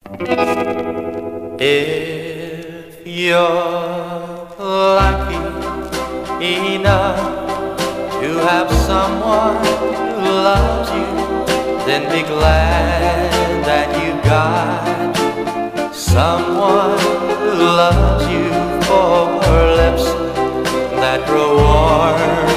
If you're lucky enough to have someone who loves you, then be glad that you got someone who loves you, for lips that grow warm